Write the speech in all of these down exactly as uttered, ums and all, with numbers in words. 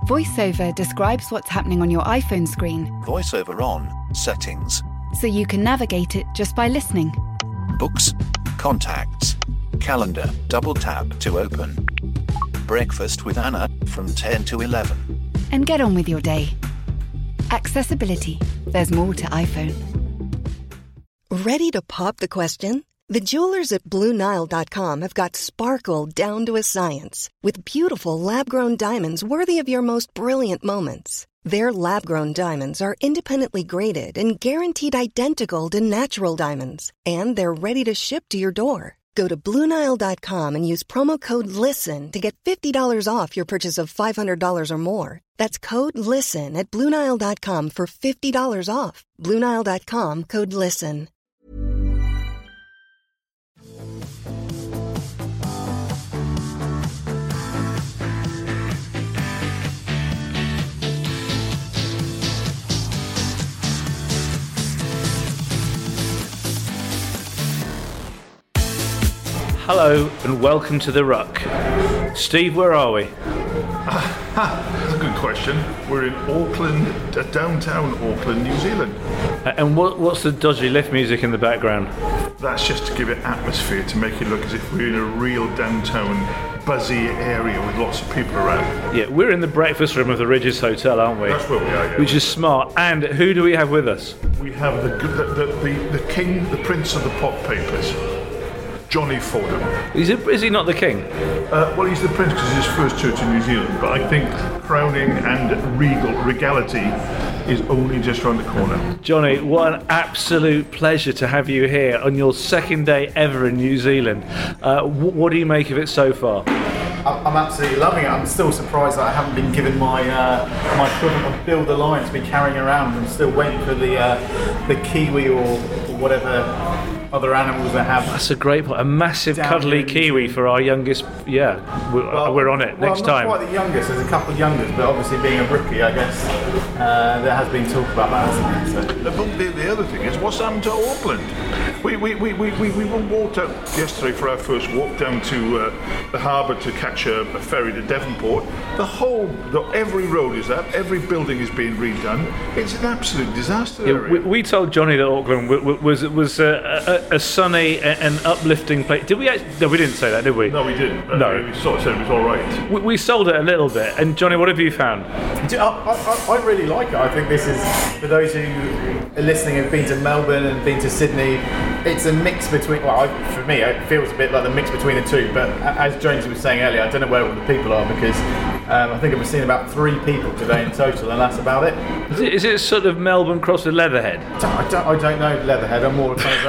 VoiceOver describes what's happening on your iPhone screen. VoiceOver on, settings. So you can navigate it just by listening. Books, contacts, calendar, double tap to open. Breakfast with Anna from ten to eleven. And get on with your day. Accessibility. There's more to iPhone. Ready to pop the question? The jewelers at Blue Nile dot com have got sparkle down to a science with beautiful lab-grown diamonds worthy of your most brilliant moments. Their lab-grown diamonds are independently graded and guaranteed identical to natural diamonds, and they're ready to ship to your door. Go to Blue Nile dot com and use promo code LISTEN to get fifty dollars off your purchase of five hundred dollars or more. That's code LISTEN at Blue Nile dot com for fifty dollars off. Blue Nile dot com, code LISTEN. Hello and welcome to The Ruck. Steve, where are we? That's a good question. We're in Auckland, uh, downtown Auckland, New Zealand. Uh, and what, what's the dodgy lift music in the background? That's just to give it atmosphere, to make it look as if we're in a real downtown, buzzy area with lots of people around. Yeah, we're in the breakfast room of the Ridges Hotel, aren't we? That's where we are, yeah. Which is smart. And who do we have with us? We have the the, the, the, the king, the prince of the pop papers. Johnny Fordham. Is, it, is he not the king? Uh, well, he's the prince because it's his first tour to New Zealand, but I think crowning and regal regality is only just around the corner. Johnny, what an absolute pleasure to have you here on your second day ever in New Zealand. Uh, w- what do you make of it so far? I'm absolutely loving it. I'm still surprised that I haven't been given my uh, my equivalent of Bill the Lion to be carrying around. I'm still waiting for the uh, the kiwi or, or whatever other animals that have. That's a great point. A massive cuddly kiwi for our youngest. Yeah, we're, well, we're on it well, next I'm time. Not quite the youngest. There's a couple of youngest, but obviously being a rookie, I guess uh, there has been talk about that, hasn't there? So. The, the other thing is, what's happened to Auckland? We we, we, we, we we walked out yesterday for our first walk down to uh, the harbour to catch a, a ferry to Devonport. The whole, the, every road is up, every building is being redone. It's an absolute disaster. Yeah, we, we told Johnny that Auckland w- w- was was a, a, a sunny and uplifting place. Did we? Actually, no, we didn't say that, did we? No, we didn't. Uh, no, we sort of said it was all right. We, we sold it a little bit. And Johnny, what have you found? I, I, I really like it. I think this is, for those who are listening and have been to Melbourne and been to Sydney, it's a mix between, well, I, for me, it feels a bit like the mix between the two. But as Jones was saying earlier, I don't know where all the people are because um, I think I've seen about three people today in total, and that's about it. Is it, is it sort of Melbourne crossed with Leatherhead? I don't, I don't know Leatherhead. I'm more kind of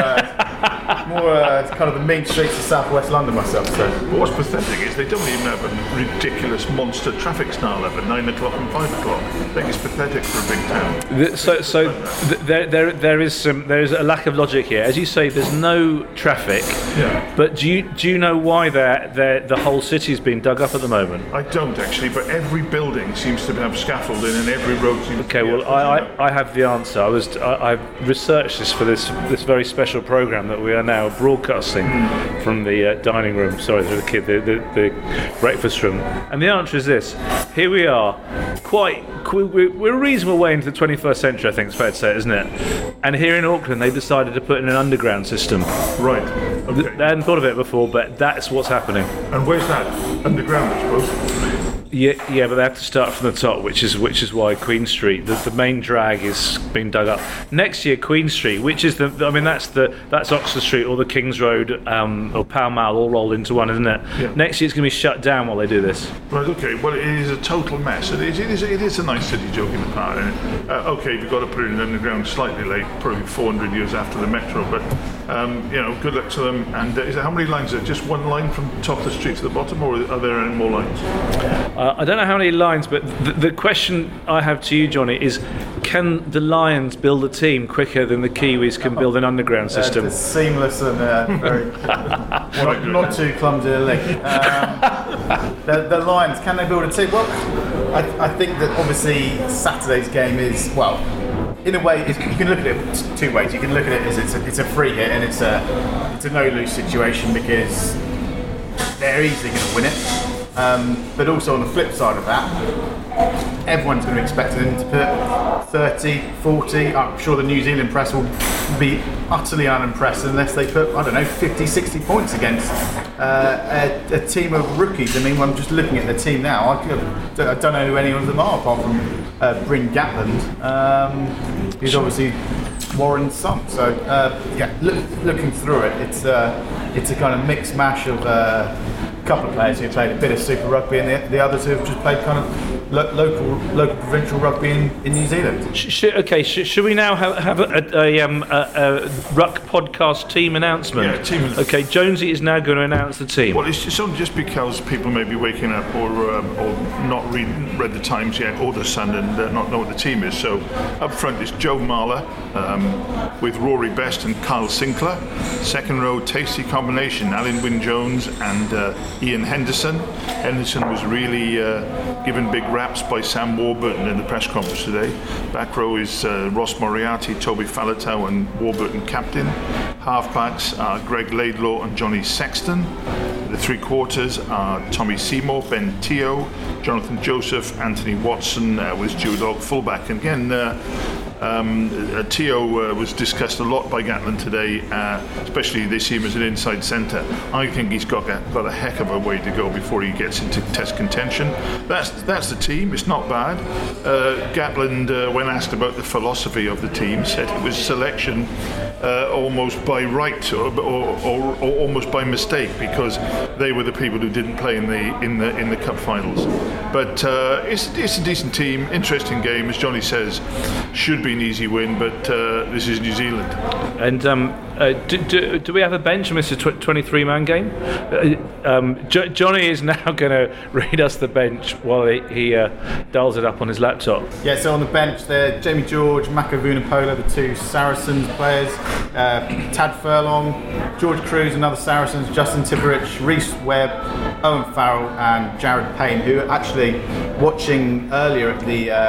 uh, more uh, kind of the main streets of southwest London myself. So. But what's pathetic is they don't even have a ridiculous monster traffic snarl at nine o'clock and five o'clock. I think it's pathetic for a big town. The, so, so th- there, there, there is some, there is a lack of logic here. As you say, there's no traffic. Yeah. But do you do you know why they're, they're, the whole city's been dug up at the moment? I don't actually, but every building seems to have scaffolding and every road seems. Okay, to be well, I, I, I have the answer. I was I, I've researched this for this this very special program that we are now broadcasting mm. from the uh, dining room. Sorry, for the kid, the, the the breakfast room. And the answer is this: here we are, quite we're a reasonable way into the twenty-first century. I think it's fair to say, isn't it? And here in Auckland, they decided to put in an underground system. Right. Okay. They hadn't thought of it before, but that's what's happening. And where's that? Underground, I suppose. Yeah, yeah, but they have to start from the top, which is which is why Queen Street, the, the main drag, is being dug up. Next year, Queen Street, which is the, I mean, that's the that's Oxford Street or the King's Road um, or Pall Mall all rolled into one, isn't it? Yeah. Next year, it's going to be shut down while they do this. Right. Okay. Well, it is a total mess. It is. It is, it is a nice city joke in the part. Isn't it? Uh, okay, you've got to put it in underground slightly late, probably four hundred years after the metro, but um, you know, good luck to them. And uh, is there, how many lines? Is it just one line from top of the street to the bottom, or are there any more lines? Uh, I don't know how many lines, but the, the question I have to you, Johnny, is can the Lions build a team quicker than the Kiwis can build an underground system? Uh, it's seamless and uh, very not, not too clumsy a link. Um, the, the Lions, can they build a team? Well, I, I think that obviously Saturday's game is, well, in a way, it's, you can look at it two ways. You can look at it as it's a, it's a free hit and it's a it's a no-lose situation because they're easily going to win it. Um, but also on the flip side of that, everyone's going to be expecting them to put thirty, forty. I'm sure the New Zealand press will be utterly unimpressed unless they put, I don't know, fifty, sixty points against uh, a, a team of rookies. I mean, I'm just looking at the team now. I, could, I don't know who any of them are apart from uh, Bryn Gatland, um, who's obviously Warren's son. So uh, yeah, look, looking through it, it's uh, it's a kind of mixed mash of uh, a couple of players who played a bit of Super Rugby, and the, the others who have just played kind of lo- local, local provincial rugby in, in New Zealand. Sh- sh- okay, sh- should we now have, have a, a, um, a, a Ruck podcast team announcement? Yeah, team. Okay, Jonesy is now going to announce the team. Well, it's just, only just because people may be waking up or um, or not read read the Times yet or the Sun and uh, not know what the team is. So up front is Joe Marler um, with Rory Best and Kyle Sinclair. Second row, tasty combination, Alan Wynne-Jones and uh, Ian Henderson. Henderson was really uh, given big raps by Sam Warburton in the press conference today. Back row is uh, Ross Moriarty, Toby Faletau and Warburton captain. Halfbacks are Greg Laidlaw and Johnny Sexton. The three quarters are Tommy Seymour, Ben Teo, Jonathan Joseph, Anthony Watson uh, with Stuart Ogg fullback. And again, uh, Um, uh, Teo uh, was discussed a lot by Gatland today, uh, especially they see him as an inside centre. I think he's got a, got a heck of a way to go before he gets into Test contention. That's that's the team. It's not bad. Uh, Gatland, uh, when asked about the philosophy of the team, said it was selection uh, almost by right or, or, or, or almost by mistake because they were the people who didn't play in the in the in the cup finals. But uh, it's it's a decent team, interesting game, as Johnny says. Should be an easy win, but uh, this is New Zealand. And um, uh, do, do, do we have a bench? It's a twenty-three man game. Uh, um, jo- Johnny is now going to read us the bench while he, he uh, dials it up on his laptop. Yeah, so on the bench there, Jamie George, Mako Vunipola, the two Saracens players, uh, Tad Furlong, George Cruz, another Saracens, Justin Tipperich, Reece Webb, Owen Farrell and Jared Payne, who actually watching earlier at the uh,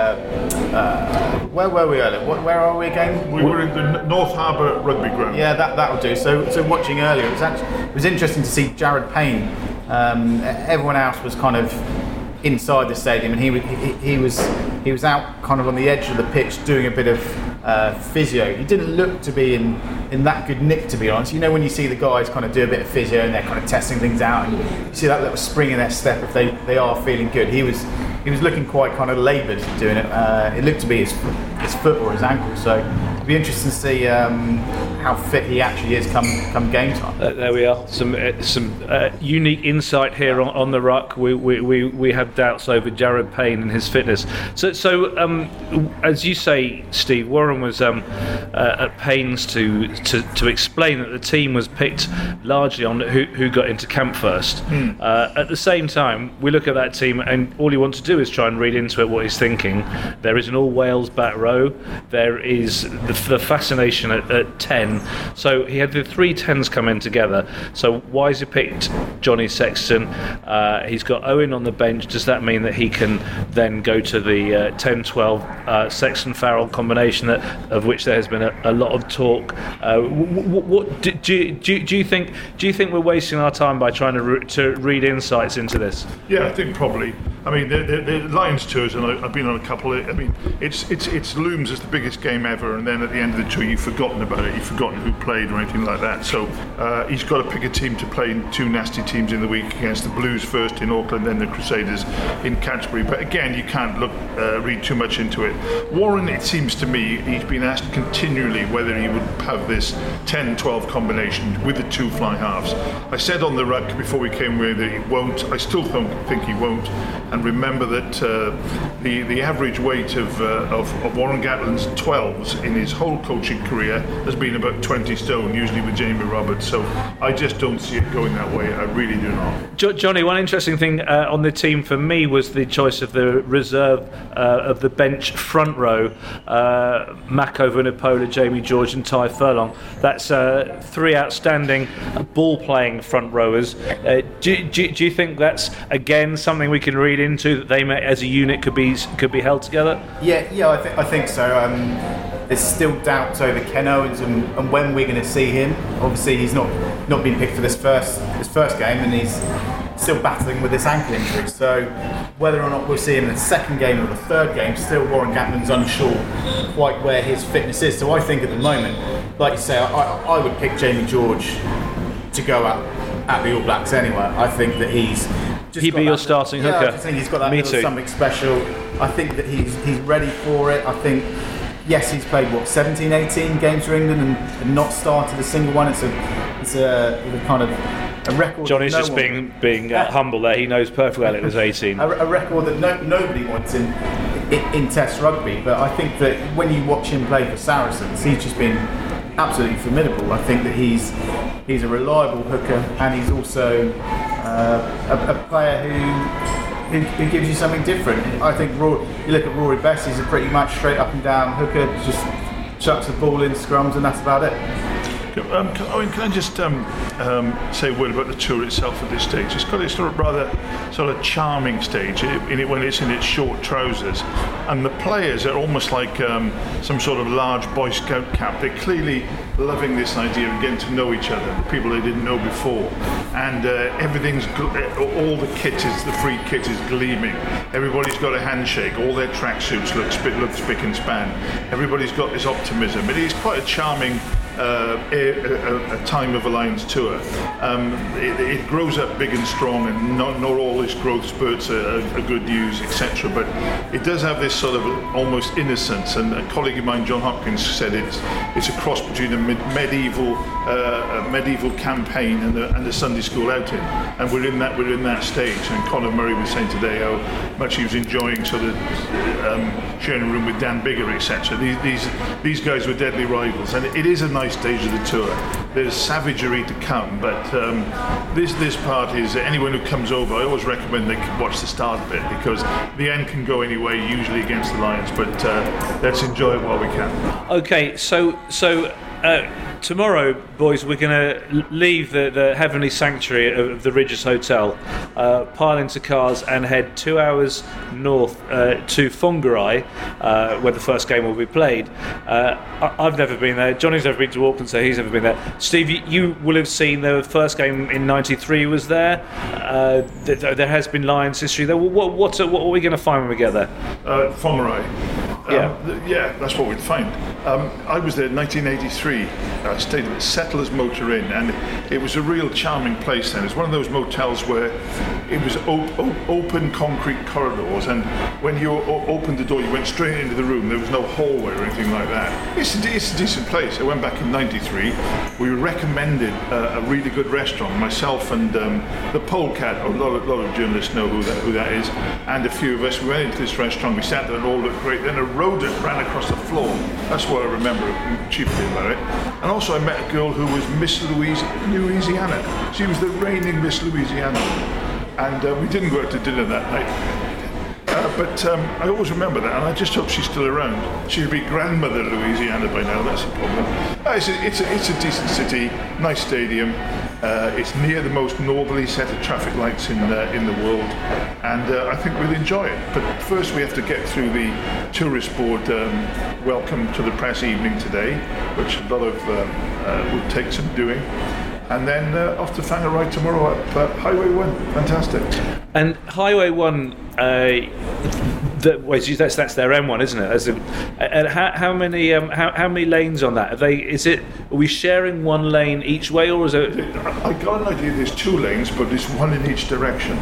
uh, where were we earlier? Where are we again? We were in the North Harbour Rugby Ground. Yeah, that that'll do. So, so watching earlier, it was actually it was interesting to see Jared Payne. Um, everyone else was kind of inside the stadium, and he, he he was he was out kind of on the edge of the pitch doing a bit of uh, physio. He didn't look to be in, in that good nick, to be honest. You know, when you see the guys kind of do a bit of physio and they're kind of testing things out, and you see that little spring in their step if they, they are feeling good. He was he was looking quite kind of laboured doing it. Uh, it looked to be his his foot or his ankle. So it'll be interesting to see um, how fit he actually is come come game time. Uh, there we are. Some uh, some uh, unique insight here on, on the ruck. We, we we we have doubts over Jared Payne and his fitness. So so um, as you say, Steve, Warren was um, uh, at pains to, to to explain that the team was picked largely on who who got into camp first. Mm. Uh, at the same time, we look at that team, and all you want to do is try and read into it what he's thinking. There is an all Wales back row. There is the, the fascination at, at ten. So he had the three tens come in together. So why has he picked Johnny Sexton? Uh, he's got Owen on the bench. Does that mean that he can then go to the uh, ten twelve uh, Sexton-Farrell combination, that, of which there has been a, a lot of talk? Uh, what, what do, do, do, do you think? Do you think we're wasting our time by trying to, re- to read insights into this? Yeah, I think probably. I mean, the, the, the Lions tours, and I've been on a couple. Of, I mean, it's it's it's looms as the biggest game ever, and then at the end of the tour, you've forgotten about it. You've forgotten who played or anything like that. So uh, he's got to pick a team to play in two nasty teams in the week against the Blues first in Auckland, then the Crusaders in Canterbury. But again, you can't look uh, read too much into it. Warren, it seems to me, he's been asked continually whether he would have this ten twelve combination with the two fly halves. I said on the ruck before we came here that he won't. I still don't think he won't. And remember that uh, the the average weight of, uh, of of Warren Gatland's twelves in his whole coaching career has been about twenty stone, usually with Jamie Roberts. So I just don't see it going that way. I really do not. Jo- Johnny, one interesting thing uh, on the team for me was the choice of the reserve uh, of the bench front row: uh, Mako Vunipola, Jamie George, and Ty Furlong. That's uh, three outstanding ball-playing front rowers. Uh, do, do, do you think that's again something we can read into, that they may, as a unit could be could be held together? Yeah, yeah, I think I think so. Um, there's still doubts over Ken Owens and, and when we're going to see him. Obviously, he's not not been picked for this first this first game, and he's still battling with this ankle injury. So whether or not we'll see him in the second game or the third game, still Warren Gatman's unsure quite where his fitness is. So I think at the moment, like you say, I, I would pick Jamie George to go at, at the All Blacks anyway. I think that he's just He'd be your that, starting yeah, hooker. I just think he's got that Me little too. something special. I think that he's he's ready for it. I think, yes, he's played what seventeen, eighteen games for England and, and not started a single one. It's a it's a, a kind of a record. Johnny's no just one, being being uh, humble there. He knows perfectly well it was eighteen. a, a record that no, nobody wants in, in in Test rugby. But I think that when you watch him play for Saracens, he's just been absolutely formidable. I think that he's he's a reliable hooker, and he's also uh, a, a player who. Who, who gives you something different. I think Rory, you look at Rory Best, he's a pretty much straight up and down hooker, just chucks the ball in scrums and that's about it. Um, can, I mean, can I just um, um, say a word about the tour itself at this stage? It's got this sort of rather sort of charming stage in it when it's in its short trousers, and the players are almost like um, some sort of large Boy Scout camp. They're clearly loving this idea of getting to know each other, the people they didn't know before, and uh, everything's gl- all the kit is the free kit is gleaming. Everybody's got a handshake. All their tracksuits look spick, look spick and span. Everybody's got this optimism. It is quite a charming. Uh, a, a, a time of Alliance tour. Um, it, it grows up big and strong, and not, not all its growth spurts are, are good news, et cetera. But it does have this sort of almost innocence. And a colleague of mine, John Hopkins, said it's it's a cross between a med- medieval uh, a medieval campaign and a, and a Sunday school outing. And we're in that we're in that stage. And Conor Murray was saying today how much he was enjoying sort of um, sharing a room with Dan Biggar, et cetera. These these these guys were deadly rivals, and it is a nice stage of the tour. There's savagery to come, but um, this this part is anyone who comes over, I always recommend they watch the start of it, because the end can go any way, usually against the Lions, but uh, let's enjoy it while we can. Okay, so so uh, tomorrow, boys, we're going to leave the, the heavenly sanctuary of the Ridges Hotel, uh, pile into cars and head two hours north uh, to Whangarei, uh, where the first game will be played. Uh, I, I've never been there. Johnny's never been to Auckland, so he's never been there. Steve, you, you will have seen the first game in ninety-three was there. Uh, th- there has been Lions history there. What, what, what are we going to find when we get there? Uh, Whangarei. Um, Yeah. th- yeah, that's what we'd find. Um, I was there in nineteen eighty-three. I stayed at Settlers Motor Inn, and it was a real charming place then. It was one of those motels where it was op- op- open concrete corridors, and when you o- opened the door, you went straight into the room. There was no hallway or anything like that. It's a, de- it's a decent place. I went back in ninety-three. We were recommended uh, a really good restaurant, myself and um, the Polecat. A lot of, lot of journalists know who that, who that is, and a few of us. We went into this restaurant. We sat there and all looked great. Then a rodent ran across the floor. That's what I remember chiefly about it. And also I met a girl who was Miss Louis- Louisiana. She was the reigning Miss Louisiana. And uh, we didn't go out to dinner that night. Uh, but um, I always remember that, and I just hope she's still around. She'll be grandmother Louisiana by now, that's a problem. Uh, it's, a, it's, a, it's a decent city, nice stadium. Uh, it's near the most northerly set of traffic lights in uh, in the world, and uh, I think we'll enjoy it. But first we have to get through the tourist board um, welcome to the press evening today, which a lot of um, uh, will take some doing. And then uh, off to Whangarei tomorrow at uh, Highway one. Fantastic. And Highway one, uh, the, well, that's that's their M one, isn't it? As a, and how, how many um, how, how many lanes on that? Are they? Is it? Are we sharing one lane each way, or is it? I got an idea. There's two lanes, but there's one in each direction.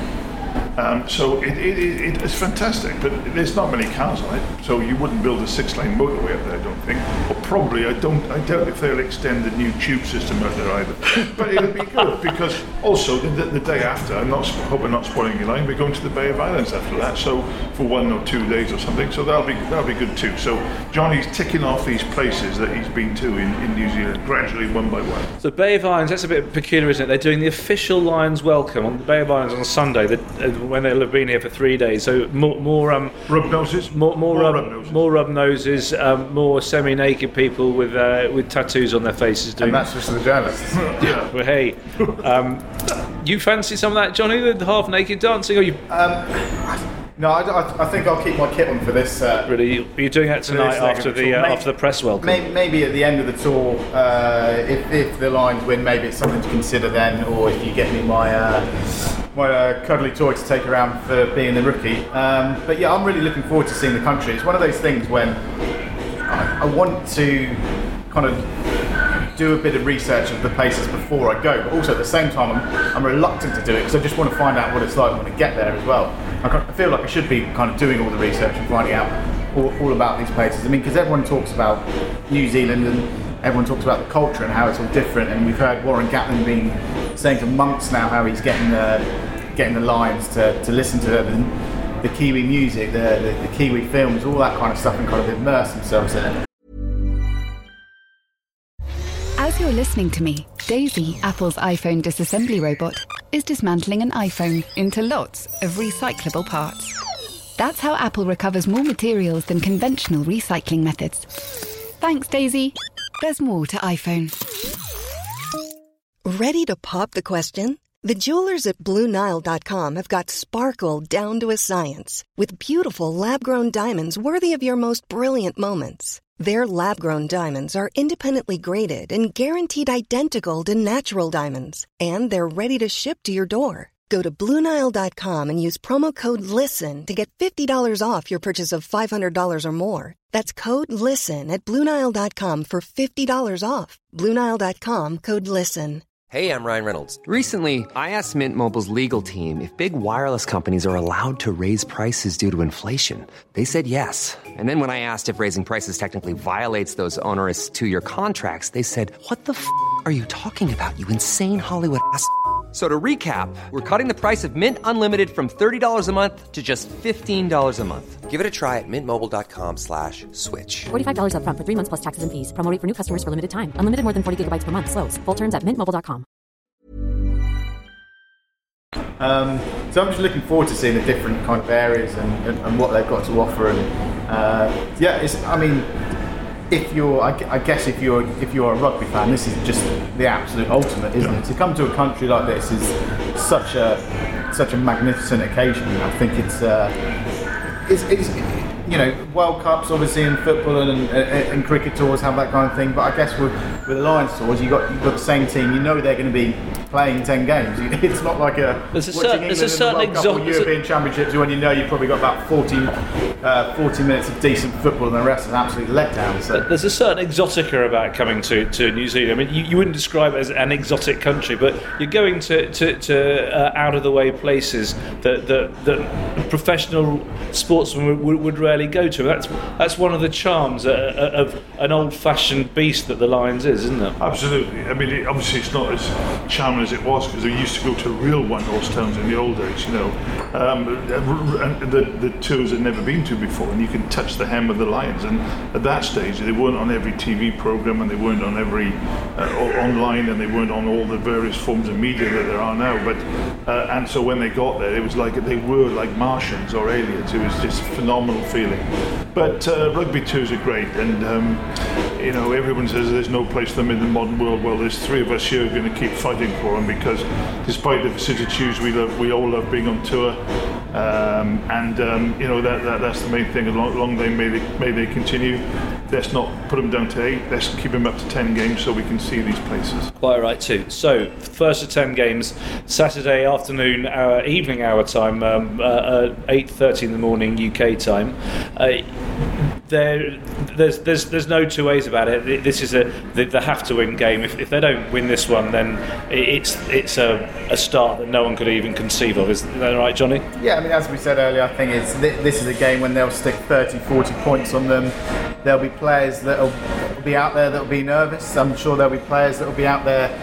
Um, so it, it, it, it's fantastic, but there's not many cars on it, so you wouldn't build a six-lane motorway up there, I don't think. Or probably, I don't, I doubt if they'll extend the new tube system out there either. But it'll be good, because also the, the day after, I'm not hope I'm not spoiling your line, we're going to the Bay of Islands after that, so for one or two days or something. So that'll be that'll be good too. So Johnny's ticking off these places that he's been to in, in New Zealand, gradually one by one. So Bay of Islands, that's a bit peculiar, isn't it? They're doing the official Lions welcome on the Bay of Islands on Sunday. The, uh, when they'll have been here for three days, so more, more um, rub noses, more, more, more rub, rub noses, more rub noses, um, more semi-naked people with uh, with tattoos on their faces. Doing And that's just for the journalists. yeah. Well, hey, um, you fancy some of that, Johnny? The half-naked dancing? Or you Um, no, I, I, I think I'll keep my kit on for this. Uh, really? Are you doing that tonight this leg after of the the tour. uh, Maybe- after the press welcome? Maybe, maybe at the end of the tour, uh, if, if the Lions win, maybe it's something to consider then, or if you get me my uh, my uh, cuddly toy to take around for being the rookie. Um, but yeah, I'm really looking forward to seeing the country. It's one of those things when I, I want to kind of do a bit of research of the places before I go, but also at the same time I'm, I'm reluctant to do it because I just want to find out what it's like when I get there as well. I feel like I should be kind of doing all the research and finding out all, all about these places. I mean, because everyone talks about New Zealand and everyone talks about the culture and how it's all different, and we've heard Warren Gatland being saying for months now how he's getting the getting the Lions to, to listen to the, the Kiwi music, the, the, the Kiwi films, all that kind of stuff, and kind of immerse themselves in it. As you're listening to me, Daisy, Apple's iPhone disassembly robot, is dismantling an iPhone into lots of recyclable parts. That's how Apple recovers more materials than conventional recycling methods. Thanks, Daisy. There's more to iPhone. Ready to pop the question? The jewelers at Blue Nile dot com have got sparkle down to a science with beautiful lab-grown diamonds worthy of your most brilliant moments. Their lab-grown diamonds are independently graded and guaranteed identical to natural diamonds, and they're ready to ship to your door. Go to Blue Nile dot com and use promo code LISTEN to get fifty dollars off your purchase of five hundred dollars or more. That's code LISTEN at Blue Nile dot com for fifty dollars off. Blue Nile dot com, code LISTEN. Hey, I'm Ryan Reynolds. Recently, I asked Mint Mobile's legal team if big wireless companies are allowed to raise prices due to inflation. They said yes. And then when I asked if raising prices technically violates those onerous two-year contracts, they said, what the f*** are you talking about, you insane Hollywood ass f- So to recap, we're cutting the price of Mint Unlimited from thirty dollars a month to just fifteen dollars a month. Give it a try at mintmobile.com slash switch. forty-five dollars up front for three months plus taxes and fees. Promo rate for new customers for limited time. Unlimited more than forty gigabytes per month. Slows full terms at mint mobile dot com. Um, so I'm just looking forward to seeing the different kind of areas and, and, and what they've got to offer. And uh, yeah, it's, I mean, if you're, I, I guess if you're if you're a rugby fan, this is just the absolute ultimate, isn't it? To come to a country like this is such a such a magnificent occasion. I think it's uh, it's, it's you know, World Cups obviously in football and, and, and cricket tours have that kind of thing, but I guess with with the Lions tours, you got you've got the same team. You know they're going to be playing ten games. It's not like a there's a watching cer- England there's a in the certain World Cup or exo- European Championships when you know you've probably got about forty, uh, forty minutes of decent football and the rest is an absolute letdown. So there's a certain exotica about coming to, to New Zealand. I mean, you, you wouldn't describe it as an exotic country, but you're going to, to, to uh, out-of-the-way places that, that, that professional sportsmen would, would rarely go to. That's that's one of the charms uh, of an old-fashioned beast that the Lions is, isn't it? Absolutely. I mean, it, obviously it's not as charming as it was because they used to go to real one-horse towns in the old days, you know. Um, and the, the tours I'd never been to before, and you can touch the hem of the Lions. And at that stage, they weren't on every T V program, and they weren't on every uh, online, and they weren't on all the various forms of media that there are now. But uh, and so when they got there, it was like they were like Martians or aliens. It was just a phenomenal feeling. But uh, rugby tours are great, and um, you know, everyone says there's no place for them in the modern world. Well, there's three of us here who are going to keep fighting for them because, despite the vicissitudes, we love, we all love being on tour, um, and um, you know that, that that's the main thing. As long, long they may they may they continue. Let's not put them down to eight. Let's keep them up to ten games so we can see these places. Quite right too. So first of ten games, Saturday afternoon, hour, evening hour time, um, uh, eight thirty in the morning U K time. Uh, There, there's, there's, there's no two ways about it. This is a they, they have to win game. If, if they don't win this one, then it's it's a, a start that no one could even conceive of. Is that right, Johnny? yeah, I mean, as we said earlier, I think it's th- this is a game when they'll stick thirty, forty points on them. There'll be players that'll be out there that'll be nervous. I'm sure there'll be players that'll be out there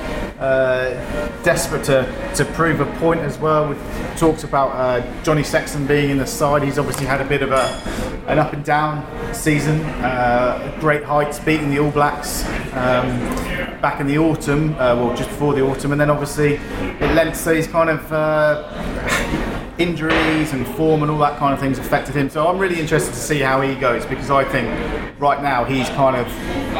uh, desperate to, to prove a point as well. We've talked about uh, Johnny Sexton being in the side. He's obviously had a bit of a an up and down season, uh, great heights, beating the All Blacks um, back in the autumn, uh, well just before the autumn, and then obviously it lent to his kind of uh, injuries and form and all that kind of things affected him. So I'm really interested to see how he goes, because I think right now he's kind of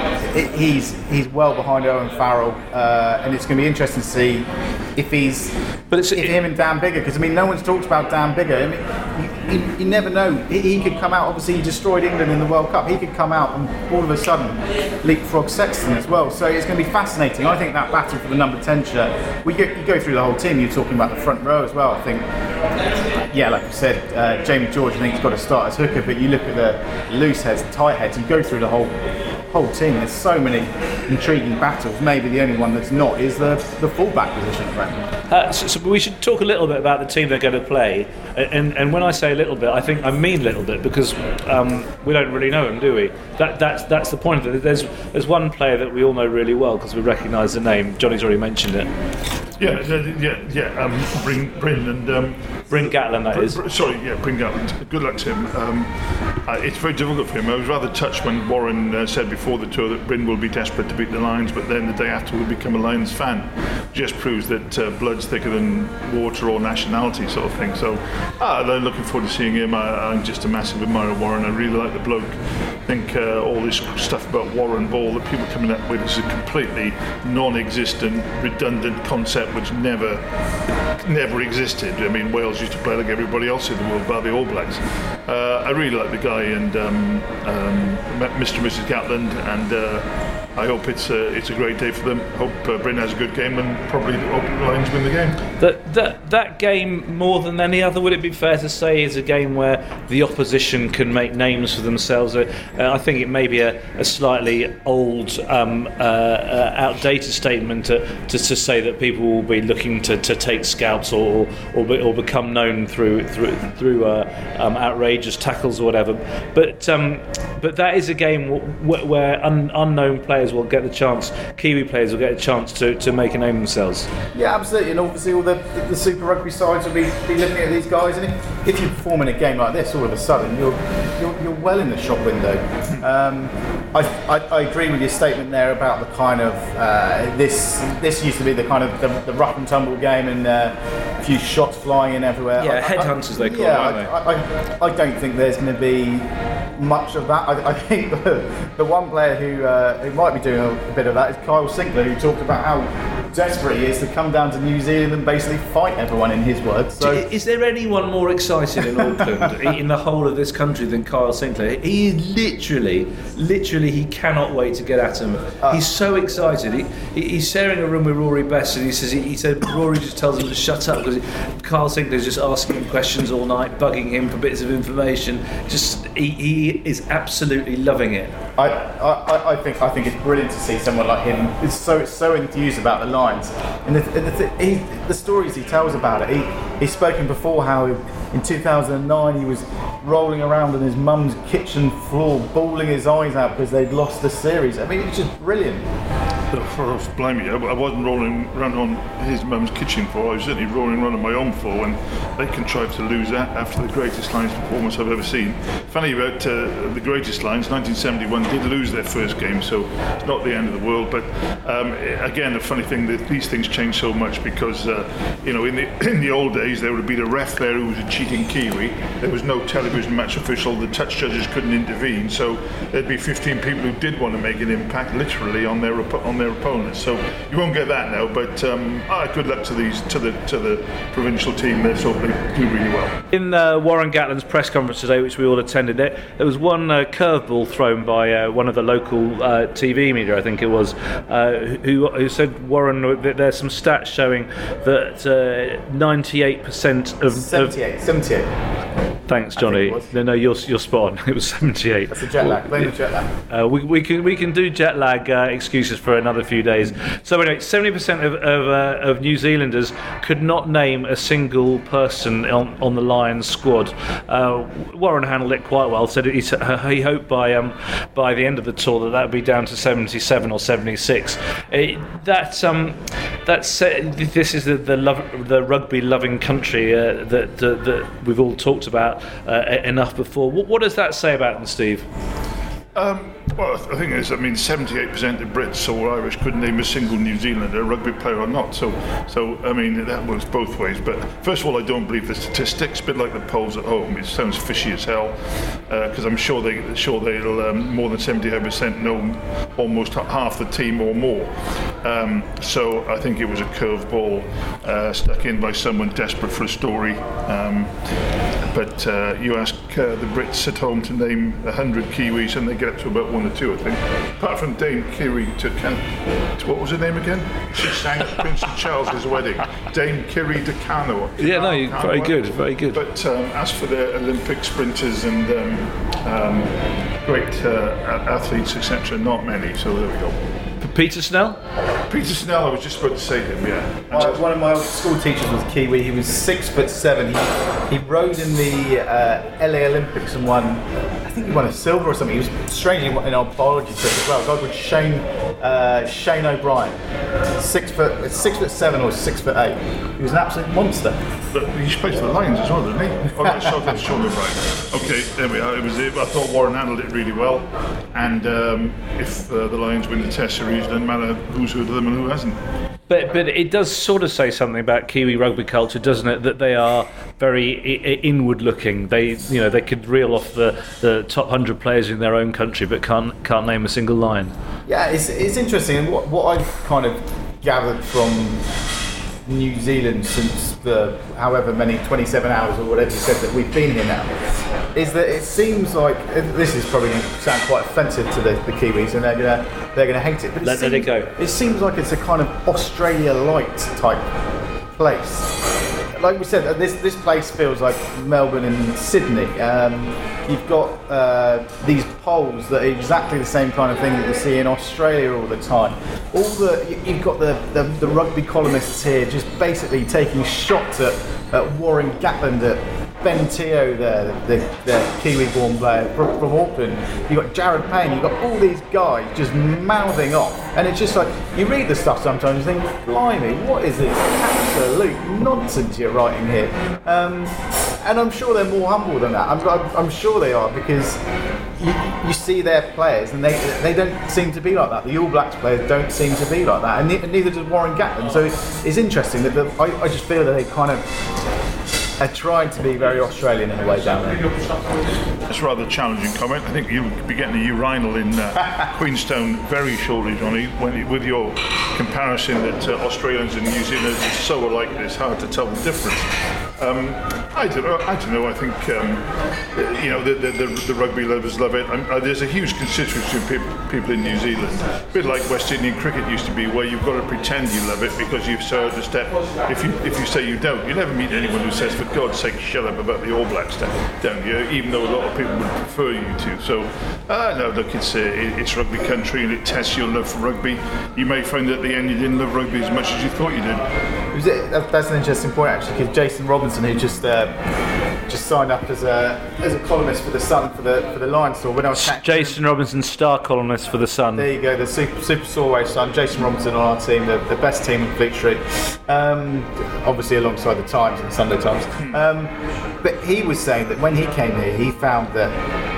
he's he's well behind Owen Farrell, uh, and it's going to be interesting to see if he's But it's, if it, him and Dan Biggar, because I mean no one's talked about Dan Biggar. I mean, you, you never know. He, he could come out. Obviously, he destroyed England in the World Cup. He could come out and all of a sudden leapfrog Sexton as well. So it's going to be fascinating. I think that battle for the number ten shirt. We go, you go through the whole team. You're talking about the front row as well. I think. Yeah, like you said, uh, Jamie George. I think he's got to start as hooker. But you look at the loose heads, the tight heads. You go through the whole. whole team. There's so many intriguing battles. Maybe the only one that's not is the the fullback position at Brentford. Uh, so, so we should talk a little bit about the team they're going to play. And and when I say a little bit, I think I mean a little bit because um, we don't really know them, do we? That that's that's the point of it. There's there's one player that we all know really well because we recognise the name. Johnny's already mentioned it. Yeah, yeah, yeah. Um, Bryn, Bryn and um, Bryn Gatland, that Br- is. Br- sorry, yeah, Bryn Gatland. Good luck to him. Um, uh, it's very difficult for him. I was rather touched when Warren uh, said before the tour that Bryn will be desperate to beat the Lions, but then the day after will become a Lions fan. Just proves that uh, blood's thicker than water or nationality, sort of thing. So, uh, I'm looking forward to seeing him. I, I'm just a massive admirer of Warren. I really like the bloke. I think uh, all this stuff about Warren Ball that people are coming up with is a completely non-existent, redundant concept which never never existed. I mean, Wales used to play like everybody else in the world, bar the All Blacks. Uh, I really like the guy and um, um, Mister and Missus Gatland, and uh, I hope it's a, it's a great day for them. Hope uh, Bryn has a good game and probably hope the Lions win the game. That, that that game, more than any other, would it be fair to say, is a game where the opposition can make names for themselves? Uh, I think it may be a, a slightly old, um, uh, uh, outdated statement to, to, to say that people will be looking to, to take scouts or or, be, or become known through through through uh, um, outrageous tackles or whatever. But um, but that is a game w- where un, unknown players will get the chance, Kiwi players will get a chance to, to make a name themselves. Yeah, absolutely, and obviously all the, the, the Super Rugby sides will be, be looking at these guys, and if, if you perform in a game like this, all of a sudden you're you're, you're well in the shop window. Um, I, I, I agree with your statement there about the kind of uh, this this used to be the kind of the, the rough and tumble game and uh, a few shots flying in everywhere. Yeah, I, headhunters they call yeah, them, aren't they? I, I, I don't think there's going to be much of that. I, I think the, the one player who uh, who might be doing a, a bit of that is Kyle Sinclair, who talked about how desperate he is to come down to New Zealand and basically fight everyone, in his words. So, is there anyone more excited in Auckland, in the whole of this country, than Kyle Sinclair? He is literally, literally, he cannot wait to get at him. Uh, he's so excited. He, he's sharing a room with Rory Best, and he says he, he said Rory just tells him to shut up because Kyle Sinclair's just asking him questions all night, bugging him for bits of information. Just he, he is absolutely loving it. I, I, I think I think it's brilliant to see someone like him. It's so so enthused about the Lions, and the the, the, he, the stories he tells about it. He he's spoken before how in two thousand nine he was rolling around on his mum's kitchen floor, bawling his eyes out because they'd lost the series. I mean, it's just brilliant. Oh, blimey, I wasn't rolling around on his mum's kitchen floor. I was certainly rolling around on my own floor when they contrived to lose that after the greatest Lions performance I've ever seen. Funny about uh, the greatest Lions, nineteen seventy-one did lose their first game, so it's not the end of the world. But um, again, the funny thing that these things change so much because uh, you know in the in the old days there would be the ref there who was a cheating Kiwi. There was no television match official. The touch judges couldn't intervene, so there'd be fifteen people who did want to make an impact, literally on their on their opponents. So you won't get that now. But um, ah, good luck to these to the to the provincial team. They sort of do really well. In uh, Warren Gatland's press conference today, which we all attended, there, there was one uh, curveball thrown by uh, one of the local uh, T V media, I think it was, uh, who who said Warren that there's some stats showing that uh, ninety-eight percent of seventy-eight, of, seventy-eight. Thanks, Johnny. No, no, you're you're spot on. It was seventy-eight. That's a jet lag. Blame the jet lag. Uh, we we can we can do jet lag uh, excuses for another few days. So anyway, seventy percent of of, uh, of New Zealanders could not name a single person on, on the Lions squad. Uh, Warren handled it quite well. Said he, he hoped by um by the end of the tour that that would be down to seventy-seven or seventy-six. It, that um that's uh, this is the the, love, the rugby loving country uh, that, that that we've all talked about uh, enough before. What, what does that say about them, Steve? Um, well, the thing is, I mean, seventy-eight percent of Brits or Irish couldn't name a single New Zealander, rugby player or not. So, so I mean, that works both ways. But first of all, I don't believe the statistics. A bit like the polls at home, it sounds fishy as hell. Because uh, I'm sure they, sure they'll um, more than seventy-five percent know almost half the team or more. Um, so I think it was a curveball uh, stuck in by someone desperate for a story. Um, but uh, you ask uh, the Brits at home to name one hundred Kiwis and they get up to about one or two, I think. Apart from Dame Kiri to, to what was her name again? She sang at Prince Charles's wedding. Dame Kiri de Cano. Yeah, no, you're very good, very good. But um, as for the Olympic sprinters and um, um, great uh, athletes, et cetera, not many. So there we go. Peter Snell? Peter Snell, I was just about to say him, yeah. My, one of my old school teachers was Kiwi. He was six foot seven. He, he rode in the uh, L A Olympics and won, I think he won a silver or something. He was strangely in our biology trip as well. A guy called Shane, uh, Shane O'Brien. Six foot, six foot seven or six foot eight. He was an absolute monster. But he plays for the Lions as well, didn't he? Oh, that's Sean, that's Sean O'Brien. Okay, there we are. It was. I thought Warren handled it really well. And um, if uh, the Lions win the Test series, it doesn't matter who's heard of them and who hasn't. But but it does sort of say something about Kiwi rugby culture, doesn't it? That they are very I- inward-looking. They you know they could reel off the, the top hundred players in their own country, but can't can't name a single line. Yeah, it's it's interesting. And what what I've kind of gathered from New Zealand since the however many twenty-seven hours or whatever you said that we've been here now, is that it seems like this is probably going to sound quite offensive to the, the Kiwis, and they're gonna they're gonna hate it. But it let, seems, let it go. It seems like it's a kind of Australia light type place. Like we said, this this place feels like Melbourne and Sydney. Um, you've got uh, these poles that are exactly the same kind of thing that you see in Australia all the time. All the you've got the, the, the rugby columnists here just basically taking shots at, at Warren Gatland, at Ben Teo there, the, the Kiwi-born player from, from Auckland. You've got Jared Payne, you've got all these guys just mouthing off. And it's just like, you read the stuff sometimes and think, blimey, what is this absolute nonsense you're writing here? Um, and I'm sure they're more humble than that. I'm, I'm, I'm sure they are, because you, you see their players and they they don't seem to be like that. The All Blacks players don't seem to be like that, and, ne- and neither does Warren Gatland. So it's interesting that the, I, I just feel that they kind of are trying to be very Australian in a way down there. That's a rather challenging comment. I think you'll be getting a urinal in uh, Queenstown very shortly, Johnny, when, with your comparison that uh, Australians and New Zealanders are so alike that it's hard to tell the difference. Um, I don't know. I don't know. I think um, you know the, the, the, the rugby lovers love it. Uh, there's a huge constituency of people, people in New Zealand, a bit like West Indian cricket used to be, where you've got to pretend you love it because you've so overstepped. If you if you say you don't, you never meet anyone who says, "For God's sake, shut up about the All Blacks," don't you? Even though a lot of people would prefer you to. So, uh, no, look, it's uh, it's rugby country and it tests your love for rugby. You may find at the end you didn't love rugby as much as you thought you did. Was it, that's an interesting point actually, because Jason Robinson, who just uh, just signed up as a as a columnist for the Sun for the for the Lions store, when I was Jason Robinson, star columnist for the Sun. There you go, the Super, Super Sawway Sun. Jason Robinson on our team, the, the best team in Fleet Street, um, obviously alongside the Times and the Sunday Times. Um, but he was saying that when he came here, he found that.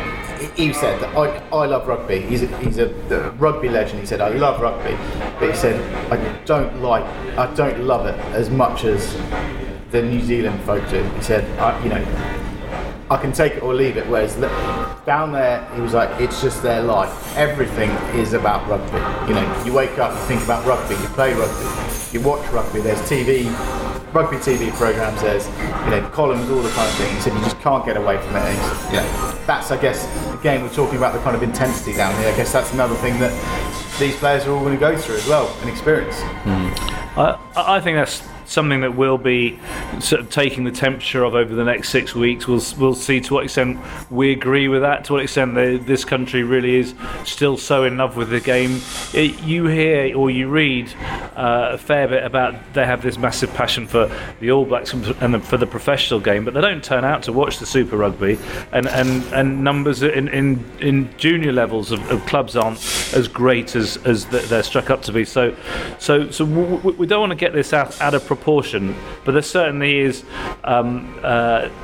He said that I, I love rugby. He's a, he's a, a rugby legend. He said I love rugby, but he said I don't like, I don't love it as much as the New Zealand folk do. He said, I, you know, I can take it or leave it. Whereas down there, he was like, it's just their life. Everything is about rugby. You know, you wake up, you think about rugby, you play rugby, you watch rugby. There's T V. Rugby T V programs, there's you know columns, all the kind of thing. He said you just can't get away from it. And said, yeah, that's I guess again we're talking about the kind of intensity down here. I guess that's another thing that these players are all going to go through as well and experience. Mm. I, I think that's something that we'll be sort of taking the temperature of over the next six weeks. We'll we'll see to what extent we agree with that, to what extent the, this country really is still so in love with the game. It, you hear or you read uh, a fair bit about they have this massive passion for the All Blacks and the, for the professional game, but they don't turn out to watch the Super Rugby, and and, and numbers in, in, in junior levels of, of clubs aren't as great as, as they're struck up to be. So so so we don't want to get this out, out of proportion, but there certainly is um, uh,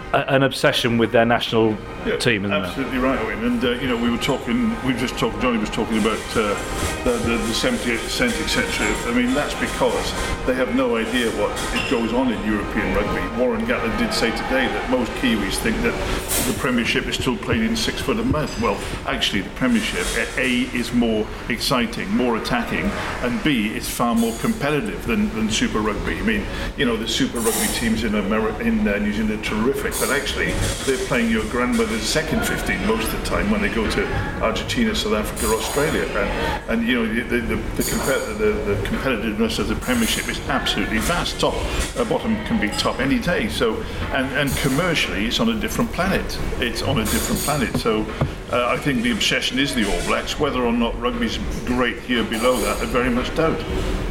a, an obsession with their national yeah, team, isn't absolutely it? right, Owen. And uh, you know, we were talking, we just talked. Johnny was talking about uh, the, the, the seventieth percent, et cetera. I mean, that's because they have no idea what it goes on in European rugby. Warren Gatland did say today that most Kiwis think that the Premiership is still played in six foot of mud. Well, actually, the Premiership, A, is more exciting, more attacking, and B, it's far more competitive than, than Super Rugby. I mean, you know, the Super Rugby teams in America, in uh, New Zealand are terrific, but actually they're playing your grandmother's second fifteen most of the time when they go to Argentina, South Africa, Australia, and, and you know, the the, the, compet- the the competitiveness of the Premiership is absolutely vast. Top, uh, bottom can be top any day. So, and and commercially, it's on a different planet. It's on a different planet. So, uh, I think the obsession is the All Blacks. Whether or not rugby's great here below that, I very much doubt.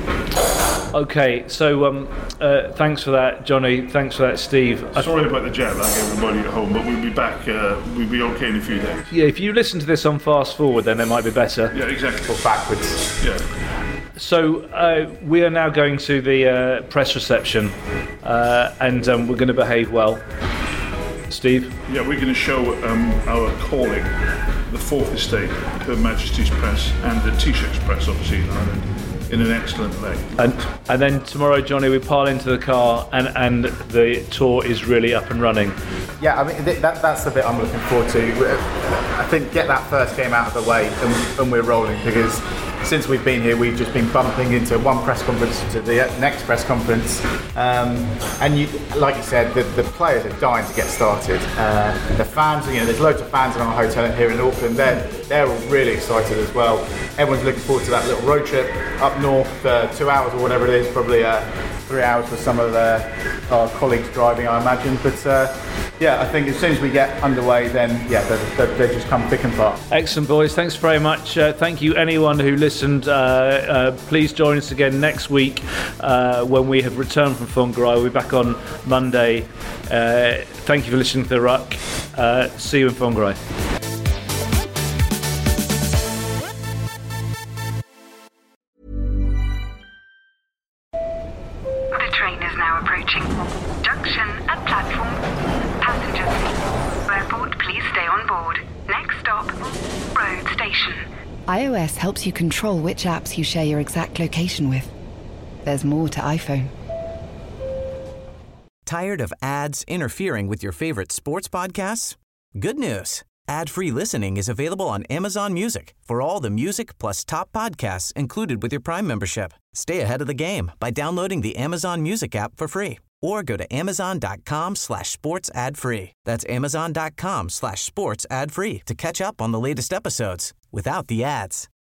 Okay, so um, uh, thanks for that, Johnny. Thanks for that, Steve. Sorry about the jet lag, everybody at home, but we'll be back. Uh, we'll be okay in a few days. Yeah, if you listen to this on fast forward, then it might be better. Yeah, exactly. Or backwards. Yeah. So uh, we are now going to the uh, press reception, uh, and um, we're going to behave well. Steve? Yeah, we're going to show um, our calling, the Fourth Estate, Her Majesty's Press, and the Taoiseach's Press, obviously, in Ireland, in an excellent way. And and then tomorrow, Johnny, we pile into the car, and, and the tour is really up and running. Yeah, I mean, th- that, that's the bit I'm looking forward to. I think get that first game out of the way, and, and we're rolling, because since we've been here, we've just been bumping into one press conference to the next press conference, um, and you, like you said, the, the players are dying to get started. Uh, the fans, you know, there's loads of fans in our hotel here in Auckland. They're they're all really excited as well. Everyone's looking forward to that little road trip up north, uh, two hours or whatever it is, probably uh, three hours for some of uh, our colleagues driving, I imagine. But uh, yeah, I think as soon as we get underway, then yeah, they, they, they just come thick and fast. Excellent, boys. Thanks very much. Uh, thank you, anyone who listened. Uh, uh, please join us again next week uh, when we have returned from Whangarei. We'll be back on Monday. Uh, thank you for listening to The Ruck. Uh, see you in Whangarei. The train is now approaching. Junction at platform. Passengers, airport, please stay on board. Next stop, road station. iOS helps you control which apps you share your exact location with. There's more to iPhone. Tired of ads interfering with your favorite sports podcasts? Good news. Ad-free listening is available on Amazon Music for all the music plus top podcasts included with your Prime membership. Stay ahead of the game by downloading the Amazon Music app for free or go to amazon.com slash sports ad free. That's amazon.com slash sports ad free to catch up on the latest episodes without the ads.